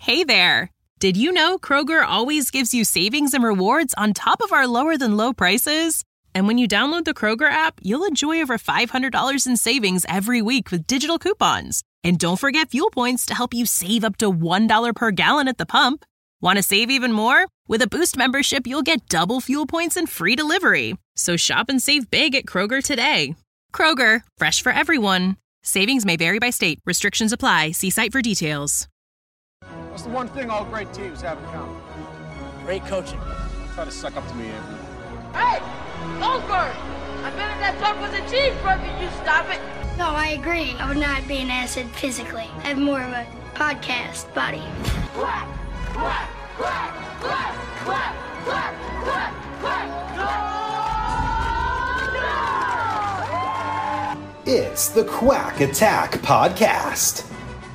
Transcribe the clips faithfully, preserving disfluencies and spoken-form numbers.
Hey there! Did you know Kroger always gives you savings and rewards on top of our lower-than-low prices? And when you download the Kroger app, you'll enjoy over five hundred dollars in savings every week with digital coupons. And don't forget fuel points to help you save up to one dollar per gallon at the pump. Want to save even more? With a Boost membership, you'll get double fuel points and free delivery. So shop and save big at Kroger today. Kroger, fresh for everyone. Savings may vary by state. Restrictions apply. See site for details. What's the one thing all great teams have in common? Great coaching. Try to suck up to me, Andrew. Hey! Goldberg! I bet if that talk was a cheeseburger, you stop it! No, I agree. I would not be an acid physically. I have more of a podcast body. Quack! Quack! Quack! Quack! Quack! Quack! Quack! Quack! No! No! It's the Quack Attack Podcast.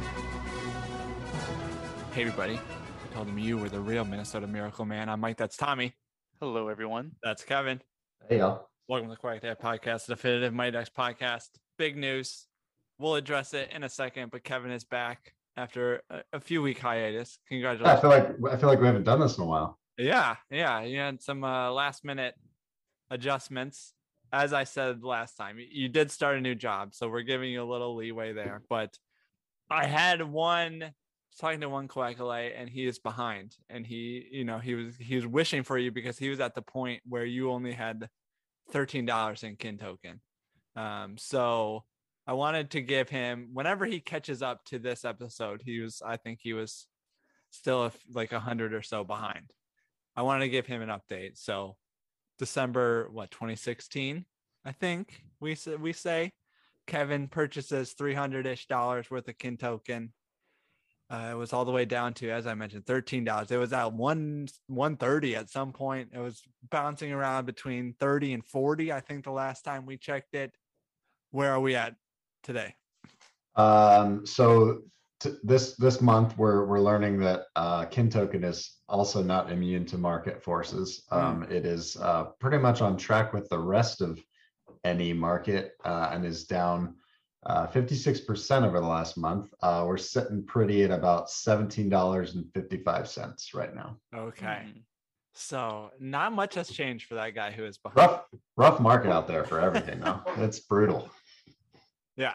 Hey everybody, I told them you were the real Minnesota Miracle Man. I'm Mike, that's Tommy. Hello everyone. That's Kevin. Hey y'all. Welcome to the Quack Attack Podcast, the definitive Mighty Ducks podcast. Big news. We'll address it in a second, but Kevin is back after a, a few week hiatus. Congratulations. I feel like I feel like we haven't done this in a while. Yeah, yeah. You had some uh, last minute adjustments. As I said last time, you did start a new job, so we're giving you a little leeway there. But I had one talking to one Quackalite, and he is behind, and he, you know, he was he was wishing for you because he was at the point where you only had thirteen dollars in kin token. Um, so I wanted to give him, whenever he catches up to this episode, he was, I think he was still a, like a hundred or so behind. I wanted to give him an update. So December, what, twenty sixteen, I think we say, we say Kevin purchases three hundred ish dollars worth of kin token. Uh, it was all the way down to, as I mentioned, thirteen dollars. It was at one, one thirty at some point. It was bouncing around between thirty and forty. I think the last time we checked it. Where are we at today? Um, so t- this this month we're we're learning that uh, kin token is also not immune to market forces. Um, mm. It is uh, pretty much on track with the rest of any market uh, and is down uh, fifty-six percent over the last month. Uh, we're sitting pretty at about seventeen dollars and fifty-five cents right now. Okay. Mm. So not much has changed for that guy who is behind. Rough, rough market out there for everything though. It's brutal. Yeah.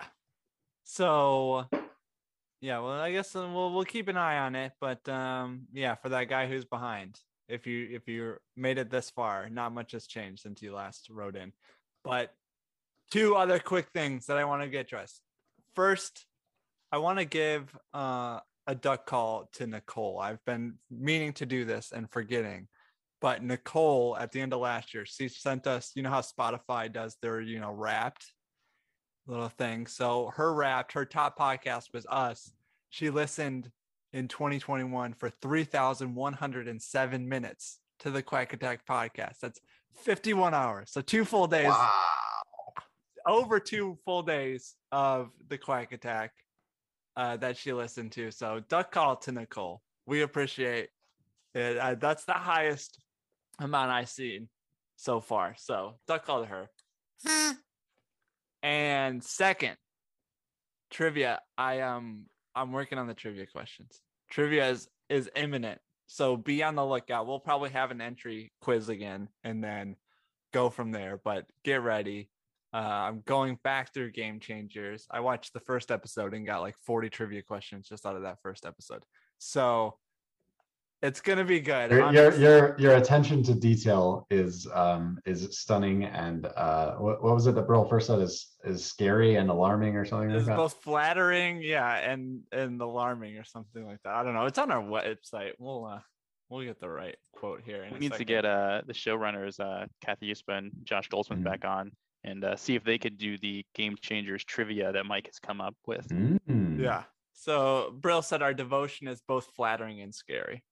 So yeah, well, I guess we'll we'll keep an eye on it. But um, yeah, for that guy who's behind, if you if you made it this far, not much has changed since you last wrote in. But two other quick things that I want to get addressed. First, I want to give uh, a duck call to Nicole. I've been meaning to do this and forgetting. But Nicole, at the end of last year, she sent us, you know how Spotify does their, you know, wrapped little thing. So her wrapped, her top podcast was us. She listened in twenty twenty-one for three thousand one hundred seven minutes to the Quack Attack podcast. That's fifty-one hours. So two full days, wow. Over two full days of the Quack Attack uh, that she listened to. So duck call to Nicole. We appreciate it. Uh, that's the highest amount I've seen so far. So duck call to her. And second, trivia. I um I'm working on the trivia questions. Trivia is is imminent, so be on the lookout. We'll probably have an entry quiz again, and then go from there. But get ready. Uh, I'm going back through Game Changers. I watched the first episode and got like forty trivia questions just out of that first episode. So it's gonna be good. Your your your, your attention to detail is um is stunning, and uh what, what was it that Brill first said is is scary and alarming or something it's like that? Both flattering, yeah, and and alarming or something like that. I don't know. It's on our website. We'll uh we'll get the right quote here. We need second. to get uh the showrunners uh Kathy Uspa and Josh Goldsmith mm-hmm. back on and uh, see if they could do the Game Changers trivia that Mike has come up with. Mm-hmm. Yeah. So Brill said our devotion is both flattering and scary.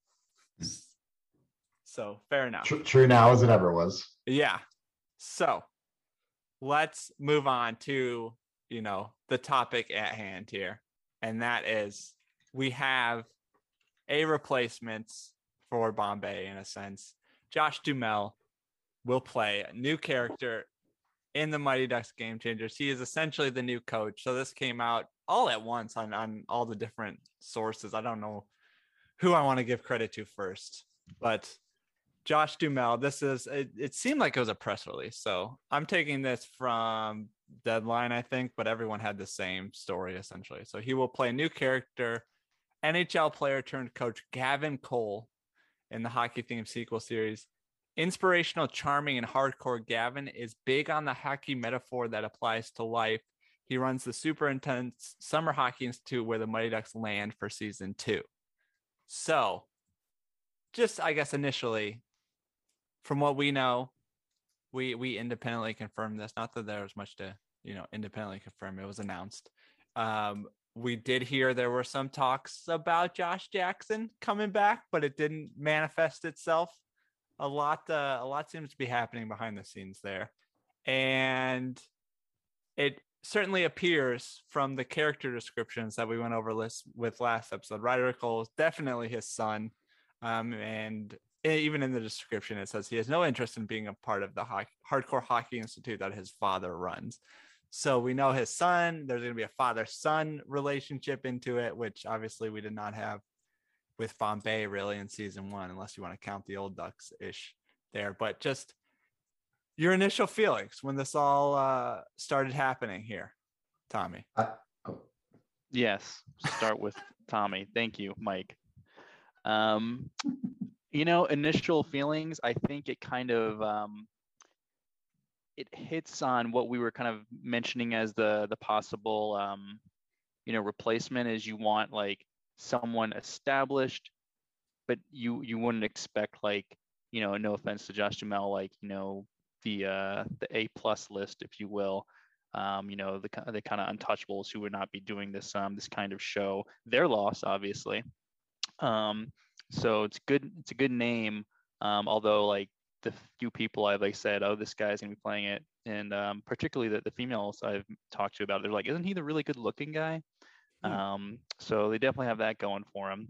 So fair enough. True, true now as it ever was. Yeah. So let's move on to, you know, the topic at hand here. And that is we have a replacement for Bombay in a sense. Josh Duhamel will play a new character in the Mighty Ducks Game Changers. He is essentially the new coach. So this came out all at once on, on all the different sources. I don't know who I want to give credit to first, but Josh Duhamel, this is, it, it seemed like it was a press release. So I'm taking this from Deadline, I think, but everyone had the same story essentially. So he will play a new character, N H L player turned coach Gavin Cole in the hockey themed sequel series. Inspirational, charming, and hardcore, Gavin is big on the hockey metaphor that applies to life. He runs the super intense Summer Hockey Institute where the Mighty Ducks land for season two. So, just I guess initially, from what we know, we we independently confirmed this. Not that there was much to, you know, independently confirm. It was announced. Um, we did hear there were some talks about Josh Jackson coming back, but it didn't manifest itself. A lot, uh, a lot seems to be happening behind the scenes there, and it certainly appears from the character descriptions that we went over list with last episode. Ryder Cole is definitely his son, um, and even in the description it says he has no interest in being a part of the hockey, hardcore hockey institute that his father runs. So we know his son. There's going to be a father-son relationship into it, which obviously we did not have with Bombay really in season one, unless you want to count the old Ducks ish there. But just your initial feelings when this all uh, started happening here, Tommy. I, oh. Yes, start with Tommy. Thank you, Mike. Um, you know, initial feelings, I think it kind of um, it hits on what we were kind of mentioning as the the possible um, you know, replacement is you want like someone established, but you you wouldn't expect like, you know, no offense to Josh Duhamel, like, you know, the uh the A plus list, if you will, um you know, the the kind of untouchables who would not be doing this um this kind of show. Their loss, obviously. Um so it's good, it's a good name, um although like the few people I've like said, oh, this guy's gonna be playing it, and um particularly the, the females I've talked to about it, they're like, isn't he the really good looking guy? Um, so they definitely have that going for him.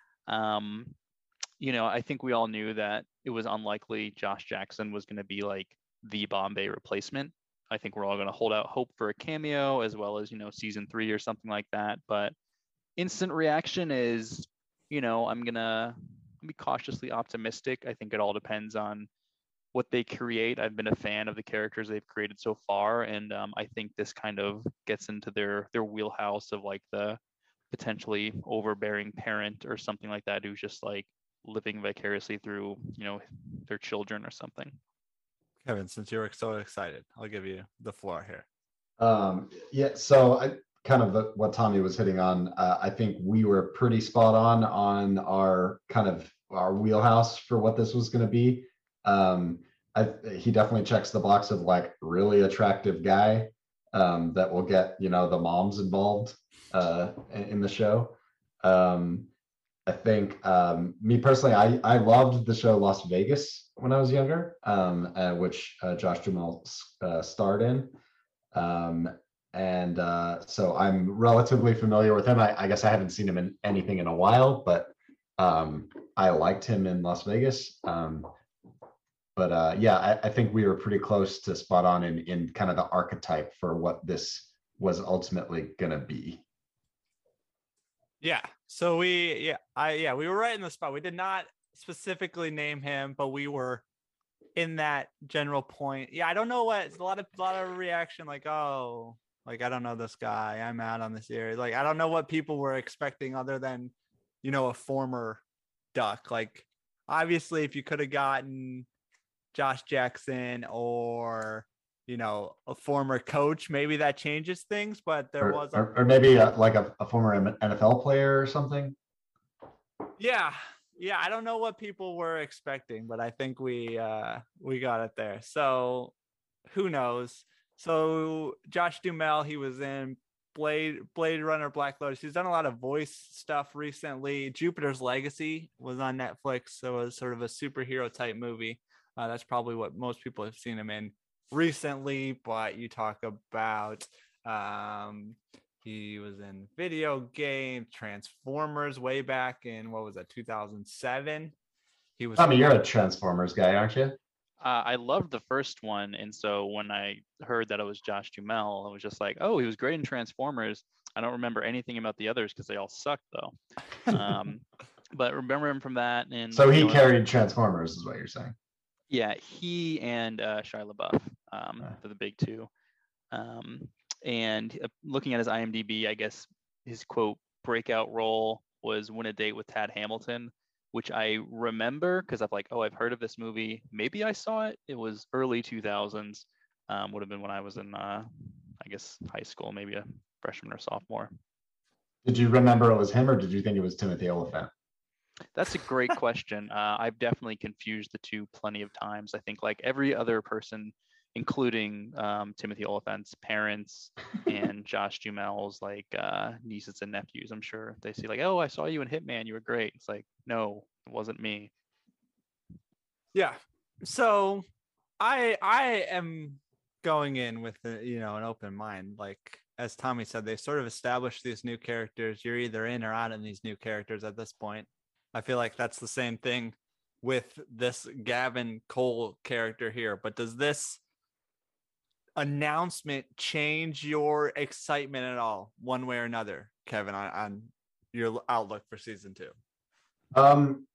Um, you know, I think we all knew that it was unlikely Josh Jackson was going to be like the Bombay replacement. I think we're all going to hold out hope for a cameo as well as, you know, season three or something like that. But instant reaction is, you know, I'm going to be cautiously optimistic. I think it all depends on what they create. I've been a fan of the characters they've created so far, and um, I think this kind of gets into their their wheelhouse of like the potentially overbearing parent or something like that who's just like living vicariously through, you know, their children or something. Kevin, since you're so excited, I'll give you the floor here. Um, yeah, so I kind of the, what Tommy was hitting on. Uh, I think we were pretty spot on on our kind of our wheelhouse for what this was going to be. Um, I, he definitely checks the box of like really attractive guy um, that will get, you know, the moms involved uh, in the show. Um, I think um, me personally, I, I loved the show Las Vegas when I was younger, um, uh, which uh, Josh Duhamel uh, starred in. Um, and uh, so I'm relatively familiar with him. I, I guess I haven't seen him in anything in a while, but um, I liked him in Las Vegas. Um, But uh, yeah, I, I think we were pretty close to spot on in, in kind of the archetype for what this was ultimately going to be. Yeah. So we, yeah, I, yeah, we were right in the spot. We did not specifically name him, but we were in that general point. Yeah. I don't know what, it's a lot of, a lot of reaction. Like, oh, like, I don't know this guy. I'm out on this area. Like, I don't know what people were expecting other than, you know, a former Duck. Like, obviously if you could have gotten Josh Jackson or, you know, a former coach, maybe that changes things, but there or, was a, or, or maybe a, like a, a former N F L player or something. Yeah. Yeah. I don't know what people were expecting, but I think we, uh, we got it there. So who knows? So Josh Duhamel, he was in Blade, Blade Runner, Black Lotus. He's done a lot of voice stuff recently. Jupiter's Legacy was on Netflix. So it was sort of a superhero type movie. Uh, that's probably what most people have seen him in recently, but you talk about um, he was in video game Transformers way back in, what was that, two thousand seven? He was. I mean, you're a Transformers guy, aren't you? Uh, I loved the first one, and so when I heard that it was Josh Duhamel, I was just like, oh, he was great in Transformers. I don't remember anything about the others because they all sucked, though. Um, but remember him from that. And So he you know, carried Transformers, is what you're saying. Yeah, he and uh, Shia LaBeouf um, Uh. for the big two. Um, and uh, looking at his IMDb, I guess his quote breakout role was Win a Date with Tad Hamilton, which I remember because I'm like, oh, I've heard of this movie. Maybe I saw it. It was early two thousands. Um, would have been when I was in, uh, I guess, high school, maybe a freshman or sophomore. Did you remember it was him, or did you think it was Timothy Oliphant? That's a great question. Uh, I've definitely confused the two plenty of times. I think like every other person, including um, Timothy Oliphant's parents and Josh Duhamel's like uh, nieces and nephews, I'm sure they see like, oh, I saw you in Hitman. You were great. It's like, no, it wasn't me. Yeah. So I I am going in with a, you know, an open mind. Like as Tommy said, they sort of established these new characters. You're either in or out in these new characters at this point. I feel like that's the same thing with this Gavin Cole character here. But does this announcement change your excitement at all, one way or another, Kevin, on, on your outlook for season two? Um,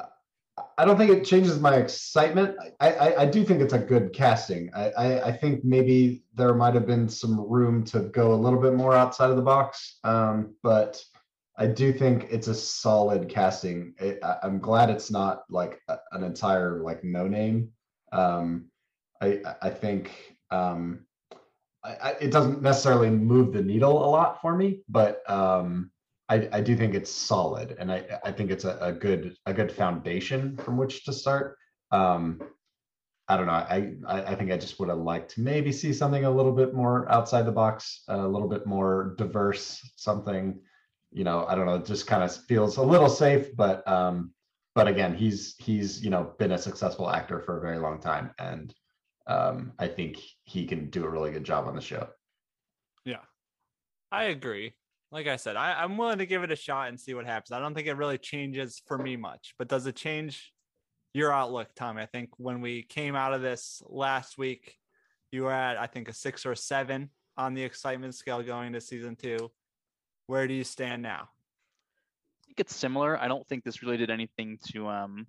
I don't think it changes my excitement. I, I, I do think it's a good casting. I, I, I think maybe there might have been some room to go a little bit more outside of the box. Um, but I do think it's a solid casting. It, I, I'm glad it's not like a, an entire like no name. Um, I I think um, I, I, it doesn't necessarily move the needle a lot for me, but um, I, I do think it's solid, and I, I think it's a, a good a good foundation from which to start. Um, I don't know. I, I I think I just would have liked to maybe see something a little bit more outside the box, a little bit more diverse, something. You know, I don't know, it just kind of feels a little safe, but um, but again, he's he's you know been a successful actor for a very long time, and um, I think he can do a really good job on the show. Yeah, I agree. Like I said, I, I'm willing to give it a shot and see what happens. I don't think it really changes for me much, but does it change your outlook, Tommy? I think when we came out of this last week, you were at, I think, a six or seven on the excitement scale going to season two. Where do you stand now? I think it's similar. I don't think this really did anything to um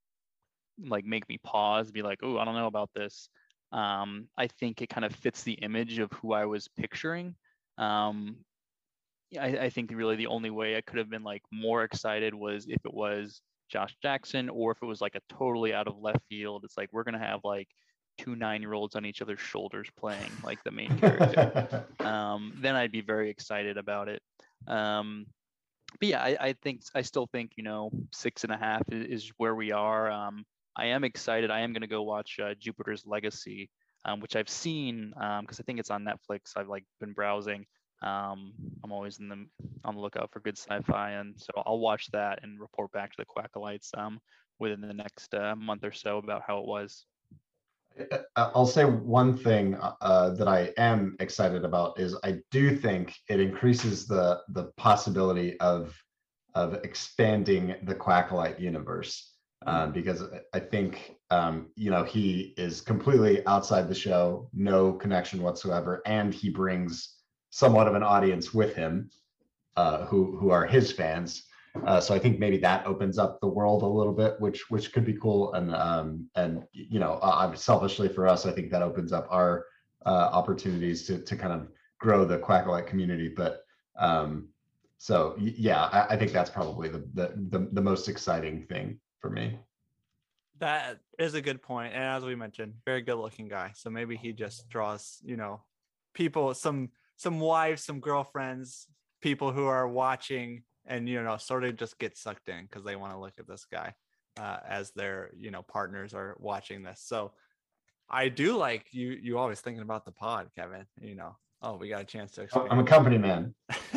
like make me pause, be like, oh, I don't know about this. Um, I think it kind of fits the image of who I was picturing. Um, I, I think really the only way I could have been like more excited was if it was Josh Jackson, or if it was like a totally out of left field. It's like we're gonna have like two nine-year-olds on each other's shoulders playing like the main character. um, then I'd be very excited about it. Um, but yeah, I, I think I still think you know six and a half is, is where we are. Um, I am excited. I am going to go watch uh, Jupiter's Legacy, um, which I've seen because um, I think it's on Netflix. I've like been browsing. Um, I'm always in the on the lookout for good sci-fi, and so I'll watch that and report back to the Quackalites um, within the next uh, month or so about how it was. I'll say one thing uh, that I am excited about is I do think it increases the the possibility of of expanding the Quackalite universe uh, because I think um, you know he is completely outside the show, no connection whatsoever, and he brings somewhat of an audience with him uh, who who are his fans. Uh, so I think maybe that opens up the world a little bit, which which could be cool. And um, and you know, uh, selfishly for us, I think that opens up our uh, opportunities to to kind of grow the Quackalite community. But um, so yeah, I, I think that's probably the, the the the most exciting thing for me. That is a good point, and as we mentioned, very good-looking guy. So maybe he just draws, you know, people, some some wives, some girlfriends, people who are watching. And, you know, sort of just get sucked in because they want to look at this guy uh, as their, you know, partners are watching this. So I do like you, you always thinking about the pod, Kevin, you know, oh, we got a chance to expand. I'm a company man.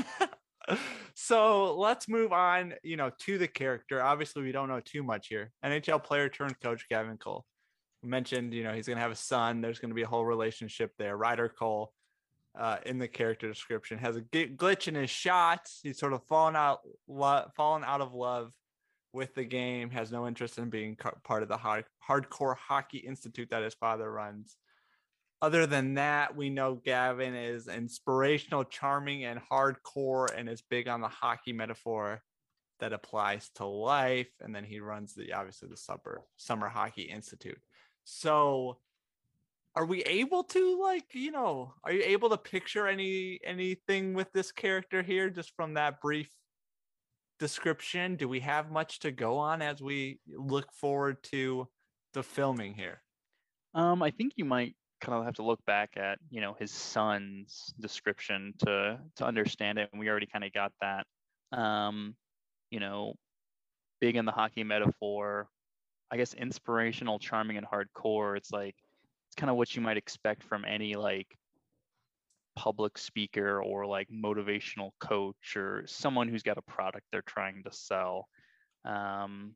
So let's move on, you know, to the character. Obviously, we don't know too much here. N H L player turned coach Gavin Cole. We mentioned, you know, he's going to have a son. There's going to be a whole relationship there. Ryder Cole. Uh, in the character description has a g- glitch in his shot. He's sort of fallen out, lo- fallen out of love with the game. Has no interest in being ca- part of the hard- hardcore hockey institute that his father runs. Other than that, we know Gavin is inspirational, charming, and hardcore, and is big on the hockey metaphor. that applies to life. And then he runs the obviously the summer summer hockey institute. So are we able to, like, you know, are you able to picture any anything with this character here just from that brief description? Do we have much to go on as we look forward to the filming here? Um, I think you might kind of have to look back at, you know, his son's description to to understand it, and we already kind of got that. Um, you know, big in the hockey metaphor, I guess inspirational, charming, and hardcore. It's like it's kind of what you might expect from any like public speaker or like motivational coach or someone who's got a product they're trying to sell. Um,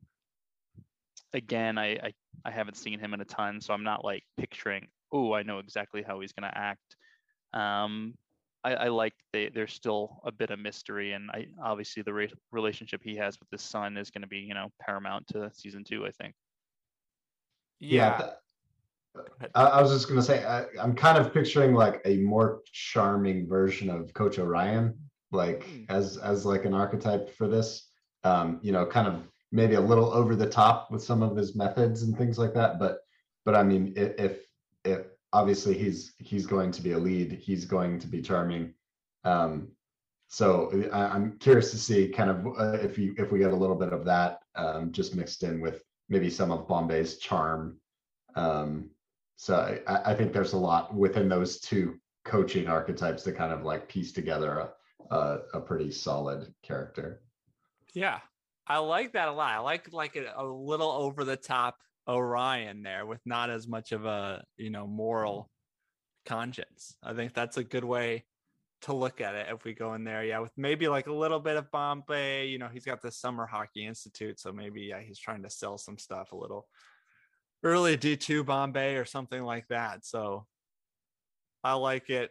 again, I, I I haven't seen him in a ton, so I'm not like picturing, oh, I know exactly how he's going to act. Um, I, I like they, there's still a bit of mystery, and I obviously the re- relationship he has with his son is going to be, you know, paramount to season two, I think. Yeah. th- I, I was just gonna say I, I'm kind of picturing like a more charming version of Coach Orion, like Hmm. as as like an archetype for this. Um, you know, kind of maybe a little over the top with some of his methods and things like that. But but I mean, i- if if obviously he's he's going to be a lead, he's going to be charming. Um, so I, I'm curious to see kind of uh, if you if we get a little bit of that um, just mixed in with maybe some of Bombay's charm. Um, so I, I think there's a lot within those two coaching archetypes to kind of like piece together a, a, a pretty solid character. Yeah, I like that a lot. I like like a, a little over the top Orion there with not as much of a, you know, moral conscience. I think that's a good way to look at it if we go in there. Yeah, with maybe like a little bit of Bombay. You know, he's got the Summer Hockey Institute, so maybe yeah, he's trying to sell some stuff a little early D two Bombay or something like that. So I like it.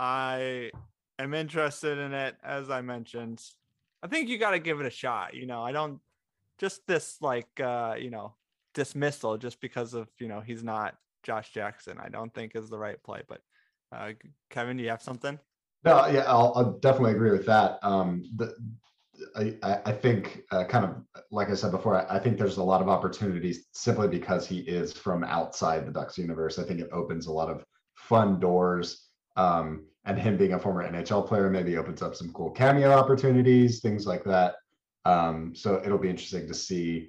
I am interested in it, as I mentioned. I think you got to give it a shot. You know, I don't just this like, uh, you know, dismissal just because of, you know, he's not Josh Jackson, I don't think is the right play. But uh, Kevin, do you have something? No, yeah, I'll, I'll definitely agree with that. Um, the, I, I I think uh, kind of like I said before, I, I think there's a lot of opportunities simply because he is from outside the Ducks universe. I think it opens a lot of fun doors. Um, and him being a former N H L player maybe opens up some cool cameo opportunities, things like that. Um, so it'll be interesting to see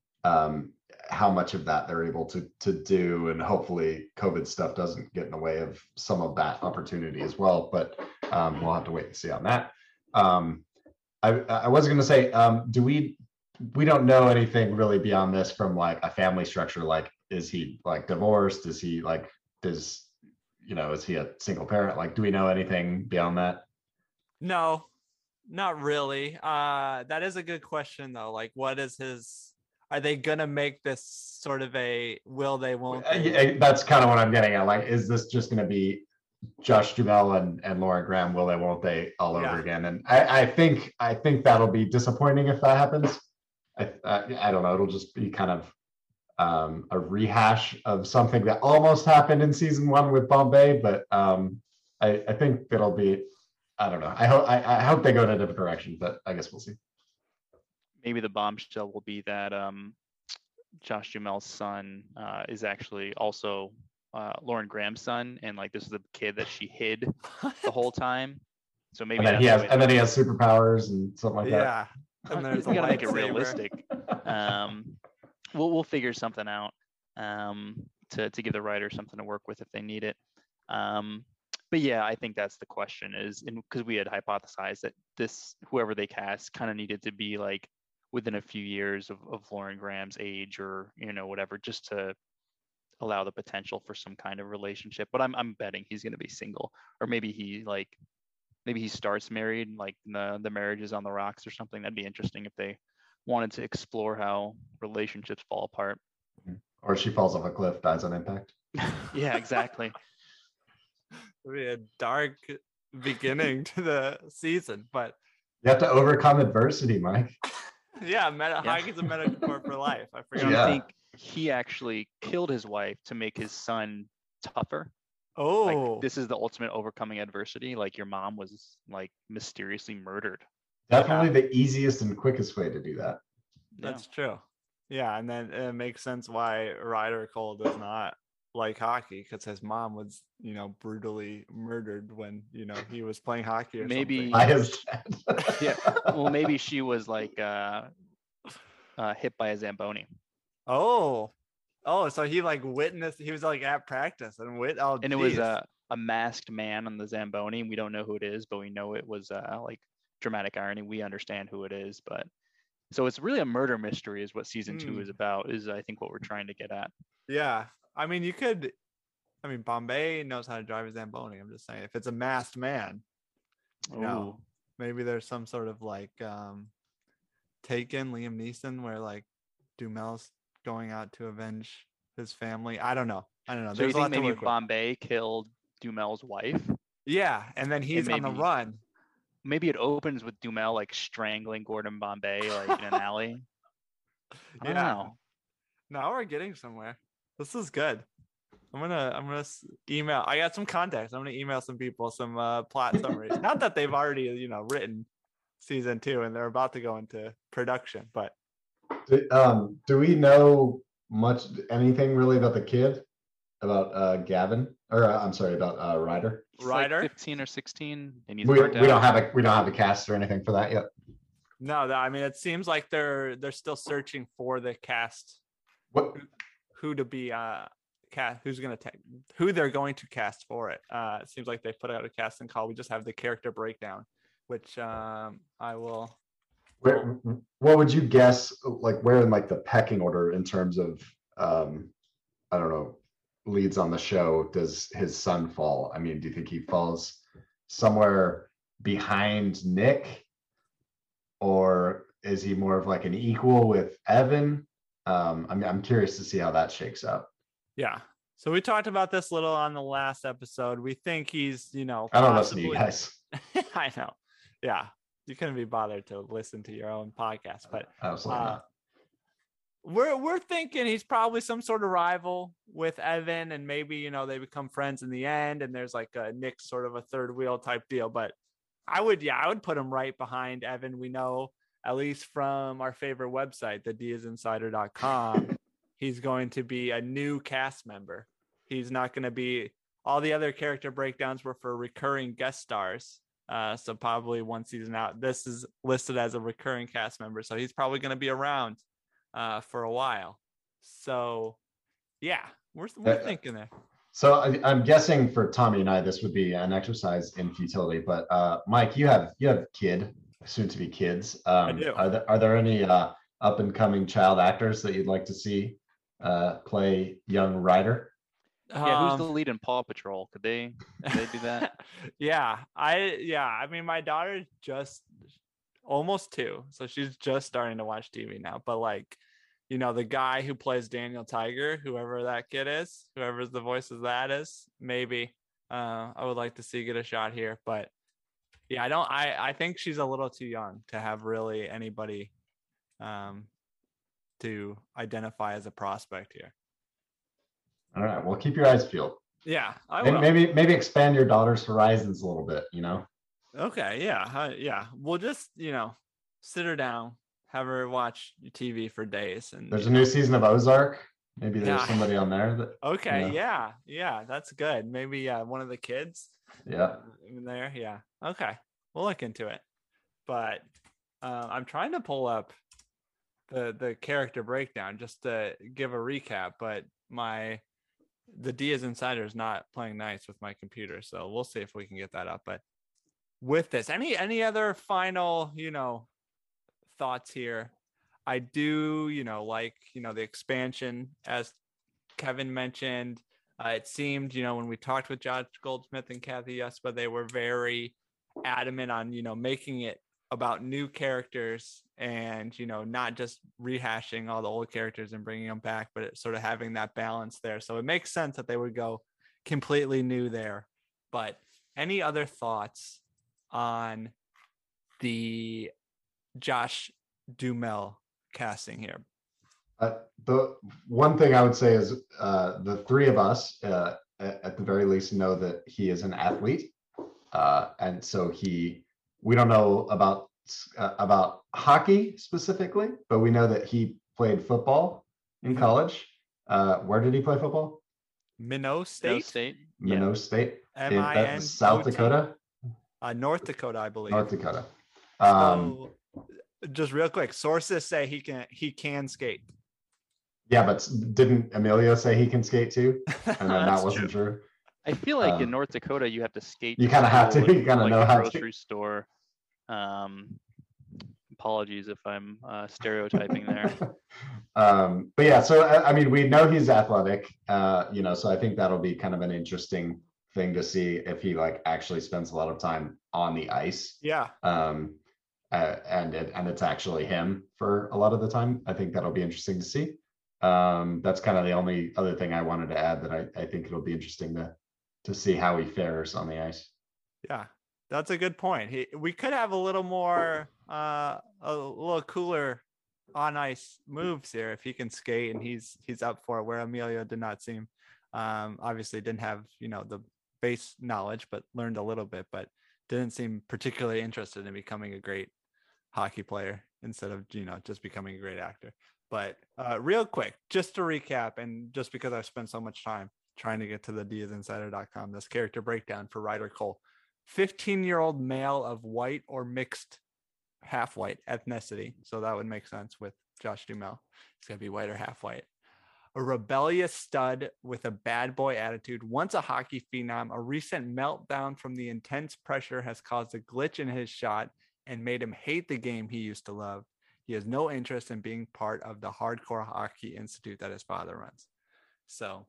um, how much of that they're able to to do, and hopefully COVID stuff doesn't get in the way of some of that opportunity as well. But um, we'll have to wait and see on that. Um, I, I was going to say, um, do we, we don't know anything really beyond this from like a family structure. Like, is he like divorced? Is he like, does, you know, is he a single parent? Like, do we know anything beyond that? No, not really. Uh, that is a good question though. Like, what is his, are they going to make this sort of a will they, won't they? That's kind of what I'm getting at. Like, is this just going to be Josh Duhamel and, and Lauren Graham, will they, won't they, all over Yeah. again? And I, I think I think that'll be disappointing if that happens. I, I I don't know. It'll just be kind of um, a rehash of something that almost happened in season one with Bombay, but um, I, I think it'll be. I don't know. I hope I, I hope they go in a different direction, but I guess we'll see. Maybe the bombshell will be that um, Josh Duhamel's son uh, is actually also uh, Lauren Graham's son, and like this is the kid that she hid the whole time. So maybe And then that's he the has way and then they- he has superpowers and something like that. Yeah. And there's we a gotta make it lightsaber. realistic. Um, we'll we'll figure something out um, to to give the writers something to work with if they need it. Um, but yeah, I think that's the question is, because we had hypothesized that this whoever they cast kind of needed to be like within a few years of, of Lauren Graham's age, or you know whatever, just to allow the potential for some kind of relationship. But I'm I'm betting he's going to be single, or maybe he like maybe he starts married, like the the marriage is on the rocks or something. That'd be interesting if they wanted to explore how relationships fall apart. Or she falls off a cliff, dies on impact. Yeah, exactly. It'd be a dark beginning to the season, but You have to overcome adversity, Mike. yeah, meta Yeah. hockey's a metaphor for life. I Do forgot. you Yeah. think he actually killed his wife to make his son tougher? Oh, Like this is the ultimate overcoming adversity. Like your mom was like mysteriously murdered Definitely Yeah. the easiest and quickest way to do that. That's true. Yeah, and then it makes sense why Ryder Cole does not like hockey, because his mom was, you know, brutally murdered when, you know, he was playing hockey or Maybe- something. I have Yeah. Well, maybe she was like uh, uh, hit by a Zamboni. Oh, oh, so he like witnessed. He was like at practice and wit. Oh, And it was geez. a, a masked man on the Zamboni. We don't know who it is, but we know it was uh, like dramatic irony. We understand who it is, but so it's really a murder mystery is what season two Hmm. is about, is I think what we're trying to get at. Yeah, I mean, you could. I mean, Bombay knows how to drive a Zamboni. I'm just saying, if it's a masked man, you know, Ooh. maybe there's some sort of like um, Taken, Liam Neeson, where like Dumel's going out to avenge his family. I don't know. I don't know. So you There's a lot think to maybe work with. Bombay killed Dumel's wife? Yeah, and then he's on the maybe- run. Maybe it opens with Dumel like strangling Gordon Bombay like in an alley. I don't Yeah. know. Now we're getting somewhere. This is good. I'm gonna I'm gonna s- email. I got some contacts. I'm gonna email some people some uh, plot summaries. Not that they've already you know written season two and they're about to go into production, but Do, um, do we know much, anything really about the kid? About uh, Gavin? Or uh, I'm sorry, about uh, Ryder? He's like Ryder? fifteen or sixteen, and he's We, burnt we don't out. have a we don't have a cast or anything for that yet. no. That, I mean, it seems like they're they're still searching for the cast, What who to be uh cast, who's gonna take, who they're going to cast for it. Uh, it seems like they put out a casting call. We just have the character breakdown, which um I will. where, what would you guess, like where in like the pecking order in terms of um, I don't know, leads on the show does his son fall? I mean, do you think he falls somewhere behind Nick, or is he more of like an equal with Evan? Um, I mean, I'm curious to see how that shakes out. Yeah. So we talked about this little on the last episode. We think he's, you know, I don't listen to you possibly- guys. I know. Yeah. You couldn't be bothered to listen to your own podcast, but Absolutely uh, not. we're we're thinking he's probably some sort of rival with Evan, and maybe, you know, they become friends in the end, and there's like a Nick sort of a third wheel type deal. But I would, yeah, I would put him right behind Evan. We know, at least from our favorite website, the diaz insider dot com, he's going to be a new cast member. He's not going to be, all the other character breakdowns were for recurring guest stars. Uh, so probably one season out. This is listed as a recurring cast member. So he's probably going to be around uh, for a while. So yeah, we're, we're Uh, thinking there. So I, I'm guessing for Tommy and I, this would be an exercise in futility. But uh, Mike, you have you have kid, soon to be kids. Um, do. Are there are there any uh, up and coming child actors that you'd like to see uh, play young Ryder? Yeah, who's Um, the lead in Paw Patrol? Could they could they do that? yeah, I yeah, I mean my daughter's just almost two, so she's just starting to watch T V now. But like, you know, the guy who plays Daniel Tiger, whoever that kid is, whoever's the voice of that is, maybe uh, I would like to see get a shot here. But yeah, I don't. I I think she's a little too young to have really anybody um, to identify as a prospect here. All right, well, keep your eyes peeled. Yeah, I Maybe will. maybe, maybe expand your daughter's horizons a little bit. You know. Okay, yeah, uh, yeah. We'll just, you know, sit her down, have her watch T V for days, and There's a new season of Ozark. Maybe there's Yeah. somebody on there that. okay, Yeah. yeah, yeah, that's good. Maybe uh, one of the kids Yeah. in there, yeah. Okay, we'll look into it. But uh, I'm trying to pull up the the character breakdown just to give a recap, but my the Diaz Insider is not playing nice with my computer, so we'll see if we can get that up. But with this, any any other final, you know, thoughts here? I do, you know, like, you know, the expansion, as Kevin mentioned. Uh, it seemed, you know, when we talked with Josh Goldsmith and Kathy Yespa, they were very adamant on, you know, making it about new characters and, you know, not just rehashing all the old characters and bringing them back, but it sort of having that balance there. So it makes sense that they would go completely new there. But any other thoughts on the Josh Duhamel casting here? Uh, the one thing I would say is uh, the three of us, uh, at, at the very least, know that he is an athlete, uh, and so he. We don't know about uh, about hockey specifically, but we know that he played football in college. Uh, where did he play football? Minot State. Minot State. Minot Yeah. State. M In- I N O T. That's South Dakota. Uh, North Dakota, I believe. North Dakota. Um, so, just real quick, sources say he can he can skate. yeah, but didn't Emilio say he can skate too? And then that That's wasn't true. I feel like in Um, North Dakota you have to skate. you kinda have to, school, you kinda like know the how to. grocery store. Um, apologies if I'm uh, stereotyping there. um, but yeah, so I, I mean, we know he's athletic, uh, you know, so I think that'll be kind of an interesting thing to see if he like actually spends a lot of time on the ice. Yeah. Um, uh, and it, and it's actually him for a lot of the time. I think that'll be interesting to see. Um, that's kind of the only other thing I wanted to add, that I, I think it'll be interesting to to see how he fares on the ice. Yeah, that's a good point. He, we could have a little more, uh, a little cooler on ice moves here if he can skate and he's he's up for it. Where Emilio did not seem, um, obviously didn't have you know the base knowledge, but learned a little bit, but didn't seem particularly interested in becoming a great hockey player instead of you know just becoming a great actor. But uh, real quick, just to recap, and just because I've spent so much time trying to get to the Diaz Insider dot com, this character breakdown for Ryder Cole. fifteen-year-old male of white or mixed half-white ethnicity. So that would make sense with Josh Duhamel. He's going to be white or half-white. A rebellious stud with a bad boy attitude. Once a hockey phenom, a recent meltdown from the intense pressure has caused a glitch in his shot and made him hate the game he used to love. He has no interest in being part of the hardcore hockey institute that his father runs. So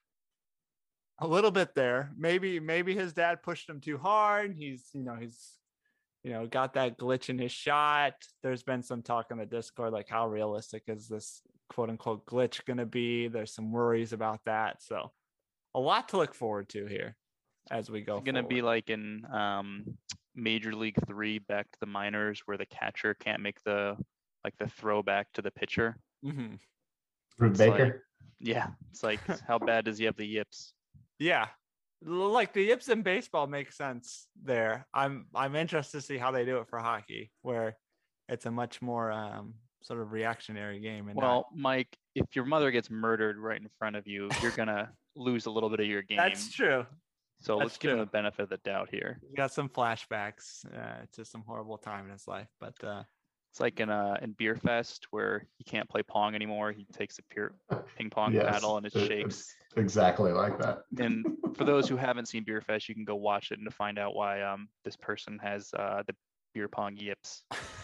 a little bit there. Maybe, maybe his dad pushed him too hard. He's, you know, he's, you know, got that glitch in his shot. There's been some talk on the Discord, like how realistic is this quote unquote glitch going to be? There's some worries about that. So a lot to look forward to here as we go. It's going to be like in um, Major League Three back to the minors where the catcher can't make the, like the throwback to the pitcher. Mm-hmm. Rube Baker. Like, yeah. It's like, how bad does he have the yips? Yeah. Like the yips in baseball make sense there. I'm I'm interested to see how they do it for hockey, where it's a much more um, sort of reactionary game. And well, not... Mike, if your mother gets murdered right in front of you, you're gonna lose a little bit of your game. That's true. So That's let's give true. him the benefit of the doubt here. You got some flashbacks uh, to some horrible time in his life, but uh, it's like in uh in Beer Fest where he can't play pong anymore. He takes a pure ping pong Yes, paddle and it, it- shakes. it's exactly like that. And for those who haven't seen Beer Fest, you can go watch it and to find out why um this person has uh the beer pong yips.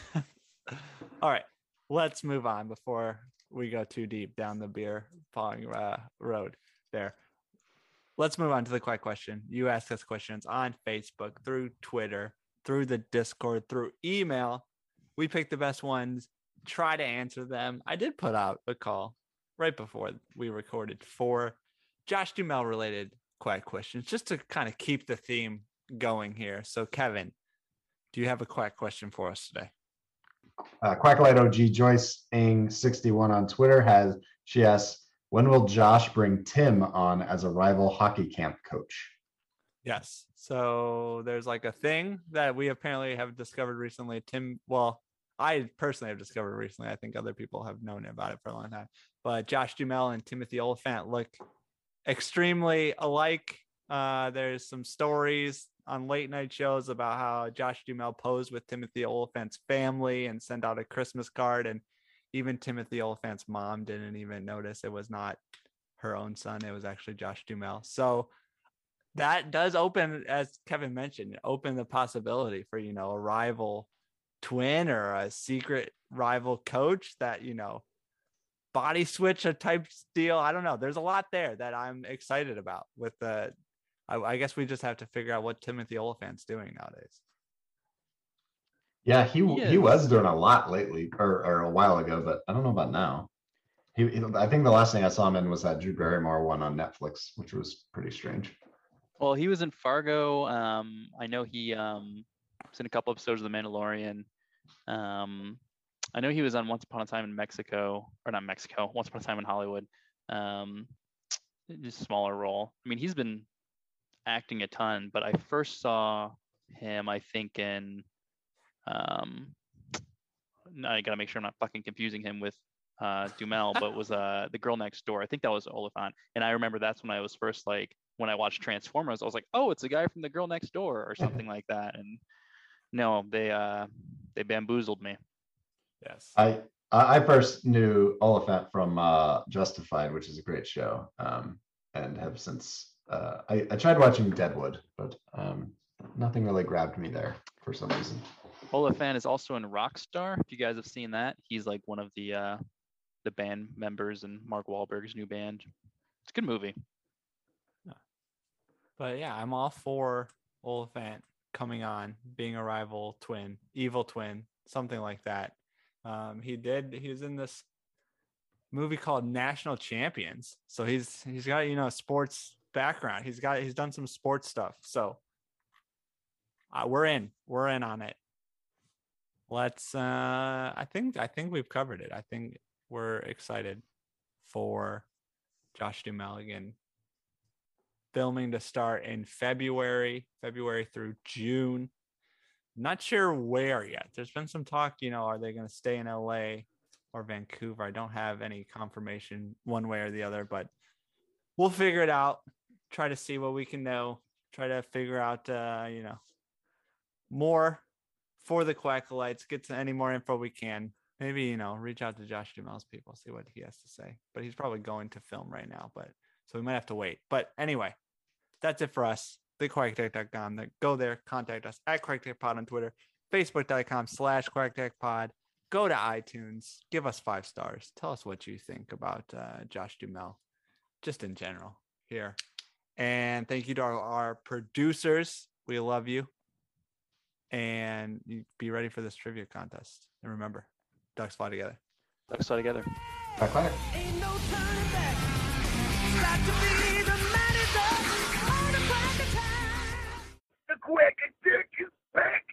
all right, let's move on before we go too deep down the beer pong uh, road there. Let's move on to the quick question. You ask us questions on Facebook, through Twitter, through the Discord, through email. We pick the best ones, try to answer them. I did put out a call right before we recorded for Josh Duhamel related quick questions, just to kind of keep the theme going here. So Kevin, do you have a quick question for us today? Uh, Quacklight O G Joyce Ing sixty-one on Twitter has, she asks, when will Josh bring Tim on as a rival hockey camp coach? Yes. So there's like a thing that we apparently have discovered recently. Tim, well, I personally have discovered recently. I think other people have known about it for a long time. But Josh Duhamel and Timothy Oliphant look extremely alike. Uh, there's some stories on late night shows about how Josh Duhamel posed with Timothy Oliphant's family and sent out a Christmas card, and even Timothy Oliphant's mom didn't even notice it was not her own son. It was actually Josh Duhamel. So that does open, as Kevin mentioned, open the possibility for, you know, a rival twin or a secret rival coach that, you know, body switch a type deal. I don't know. There's a lot there that I'm excited about with the, I, I guess we just have to figure out what Timothy Oliphant's doing nowadays. Yeah, he He he was is. doing a lot lately, or, or a while ago, but I don't know about now. He, he- I think the last thing I saw him in was that Drew Barrymore one on Netflix, which was pretty strange. Well, he was in Fargo. Um, I know he um, was in a couple episodes of The Mandalorian. Um, I know he was on Once Upon a Time in Mexico, or not Mexico, Once Upon a Time in Hollywood. Um, just a smaller role. I mean, he's been acting a ton, but I first saw him, I think, in um, I gotta make sure I'm not fucking confusing him with uh, Dumel, but was uh, the girl next door. I think that was Oliphant. And I remember that's when I was first like, when I watched Transformers, I was like, oh, it's a guy from the girl next door or something like that. And no, they uh, they bamboozled me. Yes. I I first knew Oliphant from uh, Justified, which is a great show, um, and have since uh, I, I tried watching Deadwood, but um, nothing really grabbed me there for some reason. Oliphant is also in Rockstar. If you guys have seen that, he's like one of the uh, the band members in Mark Wahlberg's new band. It's a good movie. But yeah, I'm all for Oliphant coming on, being a rival twin, evil twin, something like that. Um, he did. He was in this movie called National Champions, so he's he's got you know a sports background. He's got he's done some sports stuff. So uh, we're in. We're in on it. Let's. Uh, I think I think we've covered it. I think we're excited for Josh Duhamel again. Filming to start in February, February through June. Not sure where yet. There's been some talk, you know, are they going to stay in L A or Vancouver? I don't have any confirmation one way or the other, but we'll figure it out. Try to see what we can know. Try to figure out, uh, you know, more for the Quackalites. Get to any more info we can. Maybe, you know, reach out to Josh Duhamel's people, see what he has to say. But he's probably going to film right now, but so we might have to wait. But anyway, that's it for us. the quack tech dot com. Go there, contact us at QuackTechPod on Twitter, facebook.com slash QuackTechPod. Go to iTunes, give us five stars. Tell us what you think about uh, Josh Duhamel, just in general here. And thank you to our, our producers. We love you. And you be ready for this trivia contest. And remember, ducks fly together. Ducks fly together. Quack, quack. Ain't no turning back. Got to be the man is up on the quack attack. The quack attack is back.